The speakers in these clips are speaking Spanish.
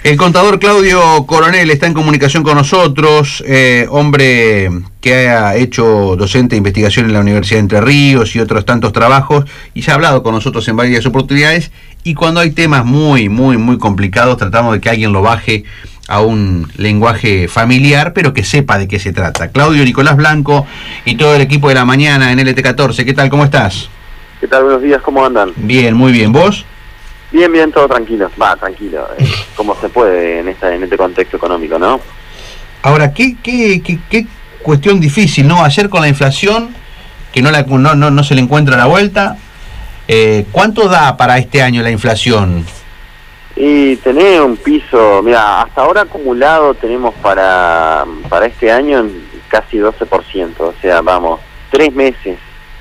El contador Claudio Coronel está en comunicación con nosotros, hombre que ha hecho docente de investigación en la Universidad de Entre Ríos y otros tantos trabajos, y se ha hablado con nosotros en varias oportunidades, y cuando hay temas muy complicados tratamos de que alguien lo baje a un lenguaje familiar, pero que sepa de qué se trata. Claudio, Nicolás Blanco y todo el equipo de la mañana en LT14, ¿qué tal? ¿Cómo estás? ¿Qué tal? Buenos días, ¿cómo andan? Bien, muy bien. ¿Vos? Bien, todo tranquilo. Tranquilo, como se puede en este contexto económico, ¿no? Ahora, qué cuestión difícil, ¿no? Ayer con la inflación, que no se le encuentra la vuelta, ¿cuánto da para este año la inflación? Y tener un piso, mira, hasta ahora acumulado tenemos para este año casi 12%, o sea, vamos, 3 meses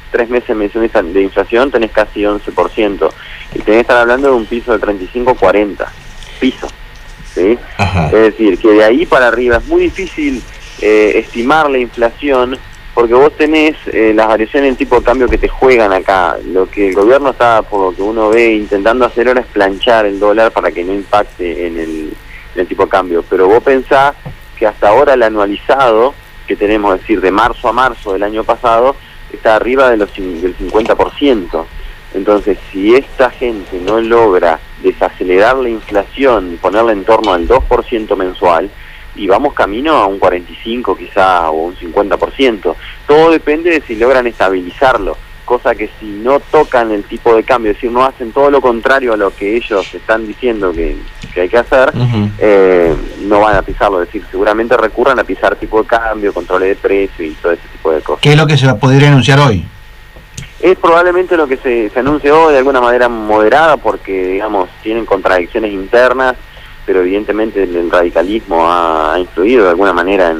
de inflación tenés casi 11%, y tenés que estar hablando de un piso de 35-40, piso, ¿sí? Ajá. Es decir, que de ahí para arriba es muy difícil estimar la inflación, porque vos tenés las variaciones en tipo de cambio que te juegan acá. Lo que el gobierno está, por lo que uno ve, intentando hacer ahora es planchar el dólar para que no impacte en el tipo de cambio, pero vos pensás que hasta ahora el anualizado que tenemos, es decir, de marzo a marzo del año pasado, está arriba del 50%. Entonces, si esta gente no logra desacelerar la inflación y ponerla en torno al 2% mensual, y vamos camino a un 45 quizá o un 50%. Todo depende de si logran estabilizarlo, cosa que si no tocan el tipo de cambio, es decir, no hacen todo lo contrario a lo que ellos están diciendo que hay que hacer, no van a pisarlo, es decir, seguramente recurran a pisar tipo de cambio, controles de precio y todo ese tipo de cosas. ¿Qué es lo que se podría anunciar hoy? Es probablemente lo que se anuncie hoy de alguna manera moderada, porque, digamos, tienen contradicciones internas, pero evidentemente el radicalismo ha influido de alguna manera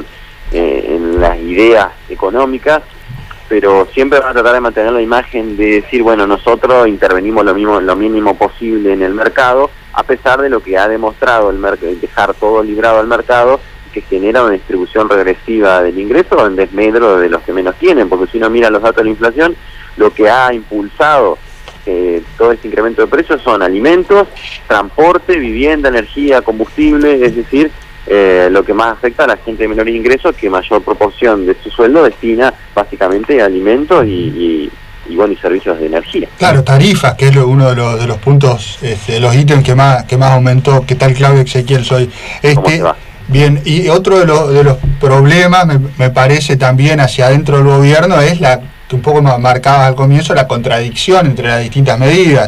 en las ideas económicas, pero siempre van a tratar de mantener la imagen de decir, bueno, nosotros intervenimos lo mínimo posible en el mercado, a pesar de lo que ha demostrado dejar todo librado al mercado, que genera una distribución regresiva del ingreso en desmedro de los que menos tienen, porque si uno mira los datos de la inflación, lo que ha impulsado todo este incremento de precios son alimentos, transporte, vivienda, energía, combustible, es decir, lo que más afecta a la gente de menores ingresos, que mayor proporción de su sueldo destina básicamente a alimentos y servicios de energía. Claro, tarifas, que es uno de los puntos, de los ítems que más aumentó. ¿Qué tal, Claudio Ezequiel? Soy ¿Cómo se va? Bien, y otro de los problemas, me parece también hacia adentro del gobierno, es que un poco marcabas al comienzo, la contradicción entre las distintas medidas,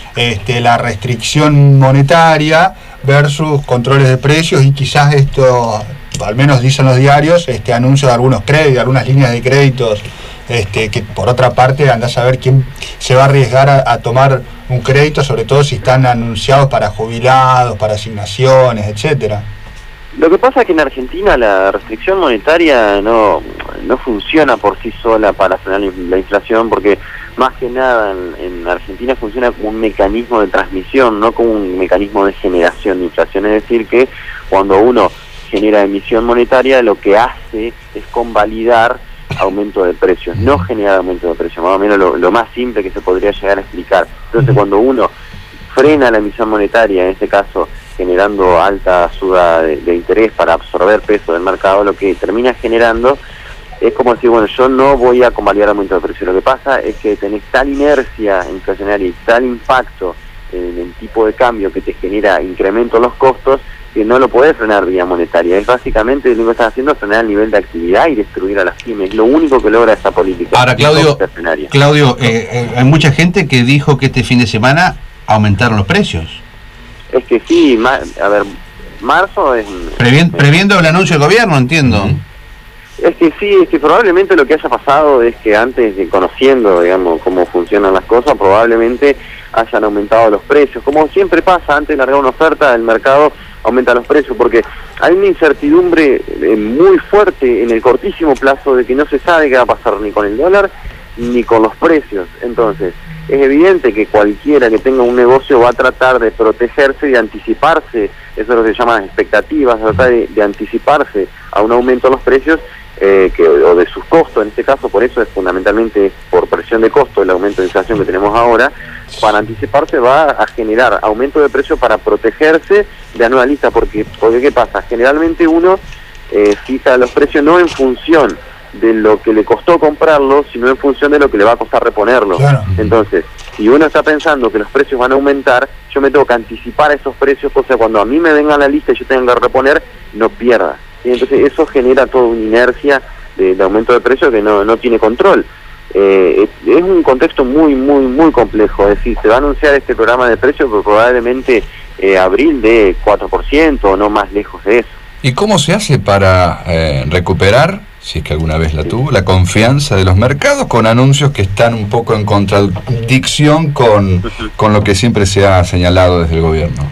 la restricción monetaria versus controles de precios, y quizás esto, al menos dicen los diarios, anuncio de algunos créditos, algunas líneas de créditos, que por otra parte andás a ver quién se va a arriesgar a tomar un crédito, sobre todo si están anunciados para jubilados, para asignaciones, etcétera. Lo que pasa es que en Argentina la restricción monetaria no funciona por sí sola para frenar la inflación, porque más que nada en Argentina funciona como un mecanismo de transmisión, no como un mecanismo de generación de inflación. Es decir, que cuando uno genera emisión monetaria, lo que hace es convalidar aumento de precios, no generar aumento de precios, más o menos lo más simple que se podría llegar a explicar. Entonces, cuando uno frena la emisión monetaria, en este caso generando alta suba de interés para absorber peso del mercado, lo que termina generando es como decir, bueno, yo no voy a convalidar aumento de precio. Lo que pasa es que tenés tal inercia inflacionaria y tal impacto en el tipo de cambio que te genera incremento en los costos, que no lo podés frenar vía monetaria. Es básicamente lo que estás haciendo es frenar el nivel de actividad y destruir a las pymes. Lo único que logra esta política. Ahora, Claudio, hay mucha gente que dijo que este fin de semana aumentaron los precios. Es que sí, marzo es... Previendo el anuncio del gobierno, entiendo. Es que sí, es que probablemente lo que haya pasado es que antes de conociendo, digamos, cómo funcionan las cosas, probablemente hayan aumentado los precios. Como siempre pasa, antes de largar una oferta, el mercado aumenta los precios, porque hay una incertidumbre muy fuerte en el cortísimo plazo de que no se sabe qué va a pasar ni con el dólar ni con los precios. Entonces, es evidente que cualquiera que tenga un negocio va a tratar de protegerse y de anticiparse, eso es lo que se llama las expectativas, tratar de anticiparse a un aumento de los precios o de sus costos, en este caso. Por eso es fundamentalmente por presión de costo el aumento de inflación que tenemos ahora. Para anticiparse va a generar aumento de precio para protegerse de la nueva lista, porque ¿qué pasa? Generalmente uno fija los precios no en función de lo que le costó comprarlo, sino en función de lo que le va a costar reponerlo. Claro. Entonces, si uno está pensando que los precios van a aumentar, yo me tengo que anticipar a esos precios, cosa cuando a mí me venga la lista y yo tenga que reponer, no pierda. ¿Sí? Entonces eso genera toda una inercia de aumento de precios que no tiene control. Es un contexto muy complejo. Es decir, se va a anunciar este programa de precios que probablemente abril de 4% o no más lejos de eso. ¿Y cómo se hace para recuperar, si es que alguna vez la tuvo, la confianza de los mercados con anuncios que están un poco en contradicción con lo que siempre se ha señalado desde el gobierno?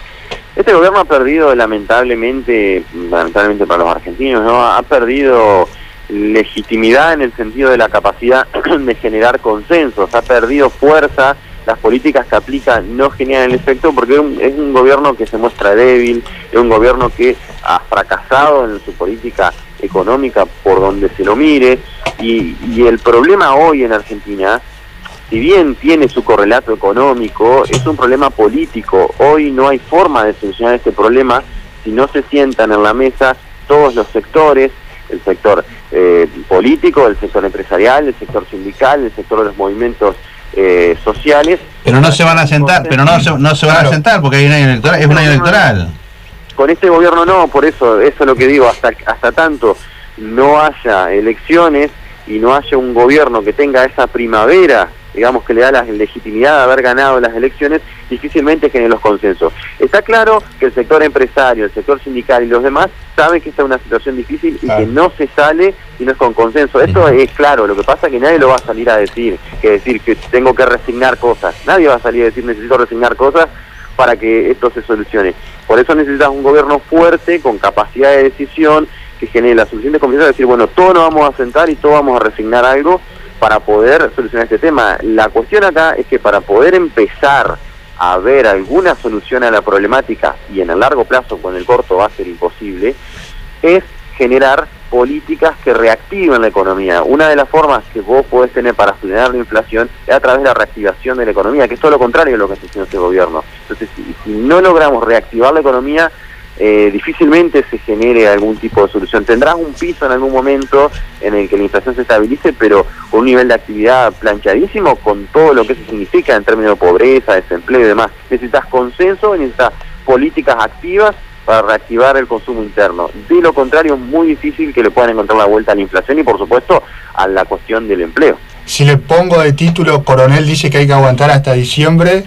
Este gobierno ha perdido, lamentablemente para los argentinos, ¿no? Ha perdido legitimidad en el sentido de la capacidad de generar consensos, ha perdido fuerza. Las políticas que aplica no generan el efecto porque es un gobierno que se muestra débil, es un gobierno que ha fracasado en su política económica por donde se lo mire, y el problema hoy en Argentina, si bien tiene su correlato económico, es un problema político. Hoy no hay forma de solucionar este problema si no se sientan en la mesa todos los sectores, el sector político, el sector empresarial, el sector sindical, el sector de los movimientos sociales. Pero no se van a sentar, no se van a sentar porque hay un año electoral, es un año electoral. Con este gobierno no, por eso es lo que digo, hasta tanto no haya elecciones y no haya un gobierno que tenga esa primavera, digamos, que le da la legitimidad de haber ganado las elecciones, difícilmente generen los consensos. Está claro que el sector empresario, el sector sindical y los demás saben que esta es una situación difícil y que no se sale si no es con consenso. Esto es claro, lo que pasa es que nadie lo va a salir a decir, que tengo que resignar cosas. Nadie va a salir a decir necesito resignar cosas para que esto se solucione. Por eso necesitas un gobierno fuerte, con capacidad de decisión, que genere la suficiente confianza de decir, bueno, todos nos vamos a sentar y todos vamos a resignar algo para poder solucionar este tema. La cuestión acá es que para poder empezar a ver alguna solución a la problemática, y en el largo plazo, con el corto va a ser imposible, es generar políticas que reactiven la economía. Una de las formas que vos podés tener para frenar la inflación es a través de la reactivación de la economía, que es todo lo contrario de lo que está haciendo este gobierno. Entonces, si no logramos reactivar la economía, difícilmente se genere algún tipo de solución. Tendrás un piso en algún momento en el que la inflación se estabilice, pero con un nivel de actividad planchadísimo, con todo lo que eso significa en términos de pobreza, desempleo y demás. Necesitas consenso, necesitas políticas activas para reactivar el consumo interno. De lo contrario, es muy difícil que le puedan encontrar la vuelta a la inflación y, por supuesto, a la cuestión del empleo. Si le pongo de título, Coronel dice que hay que aguantar hasta diciembre.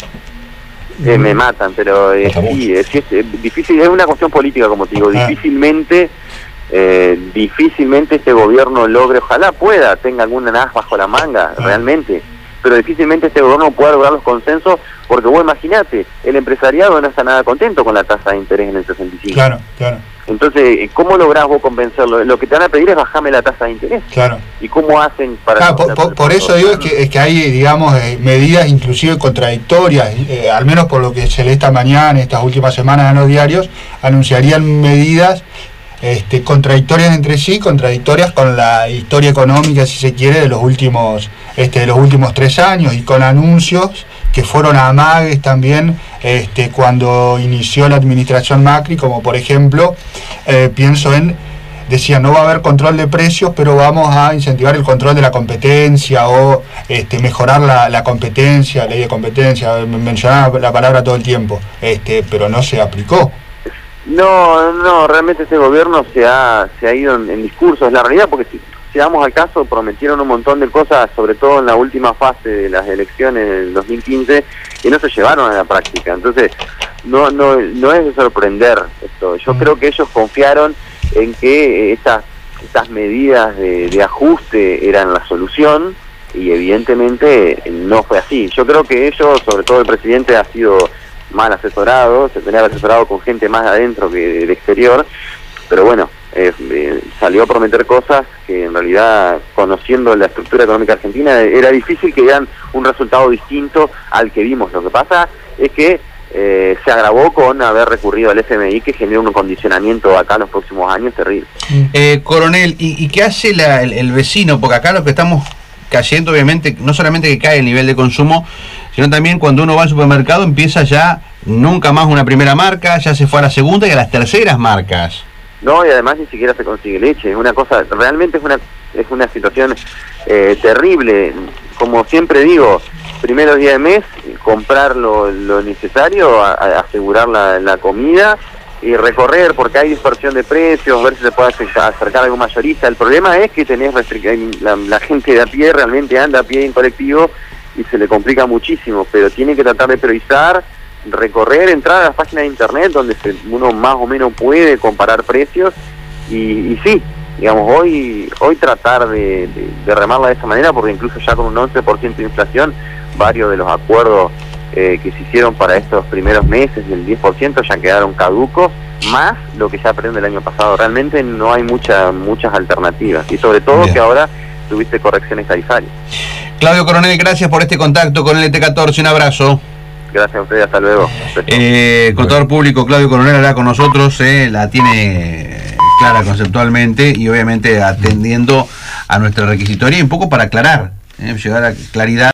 Me matan, pero sí, es difícil, es una cuestión política, como te digo. Difícilmente este gobierno logre, ojalá pueda, tenga alguna as bajo la manga, realmente, pero difícilmente este gobierno pueda lograr los consensos, porque vos imaginate, el empresariado no está nada contento con la tasa de interés en el 65. Claro. Entonces, ¿cómo lográs vos convencerlo? Lo que te van a pedir es bajarme la tasa de interés. Claro. ¿Y cómo hacen para...? Por eso digo es que hay, digamos, medidas inclusive contradictorias, al menos por lo que se lee esta mañana, estas últimas semanas en los diarios, anunciarían medidas contradictorias entre sí, contradictorias con la historia económica, si se quiere, de los últimos 3 años, y con anuncios que fueron amagues también cuando inició la administración Macri, como por ejemplo, decía, no va a haber control de precios, pero vamos a incentivar el control de la competencia o mejorar la competencia, ley de competencia, mencionaba la palabra todo el tiempo, pero no se aplicó. No, realmente este gobierno se ha ido en discursos. La realidad, porque si vamos al caso, prometieron un montón de cosas, sobre todo en la última fase de las elecciones del 2015, y no se llevaron a la práctica. Entonces, no es de sorprender esto. Yo creo que ellos confiaron en que estas medidas de ajuste eran la solución, y evidentemente no fue así. Yo creo que ellos, sobre todo el presidente, ha sido mal asesorado, se tenía que haber asesorado con gente más de adentro que del exterior, pero bueno, salió a prometer cosas que en realidad, conociendo la estructura económica argentina, era difícil que dieran un resultado distinto al que vimos. Lo que pasa es que se agravó con haber recurrido al FMI, que genera un condicionamiento acá en los próximos años terrible. Coronel, ¿y qué hace el vecino? Porque acá lo que estamos cayendo, obviamente, no solamente que cae el nivel de consumo, sino también cuando uno va al supermercado empieza ya nunca más una primera marca, ya se fue a la segunda y a las terceras marcas. No, y además ni siquiera se consigue leche. Es una cosa, realmente es una situación terrible. Como siempre digo, primeros días de mes, comprar lo necesario, asegurar la comida y recorrer, porque hay dispersión de precios, ver si se puede acercar a algún mayorista. El problema es que tenés la gente de a pie realmente anda a pie en colectivo y se le complica muchísimo, pero tiene que tratar de priorizar, recorrer, entrar a las páginas de internet donde uno más o menos puede comparar precios y sí, digamos, hoy tratar de remarla de esa manera, porque incluso ya con un 11% de inflación, varios de los acuerdos que se hicieron para estos primeros meses del 10% ya quedaron caducos, más lo que ya aprende el año pasado. Realmente no hay muchas alternativas, y sobre todo que ahora tuviste correcciones tarifarias. Claudio Coronel, gracias por este contacto con el ET14, un abrazo. Gracias a ustedes, hasta luego. Contador público Claudio Coronel hará con nosotros, la tiene clara conceptualmente y obviamente atendiendo a nuestra requisitoria y un poco para aclarar, llegar a claridad.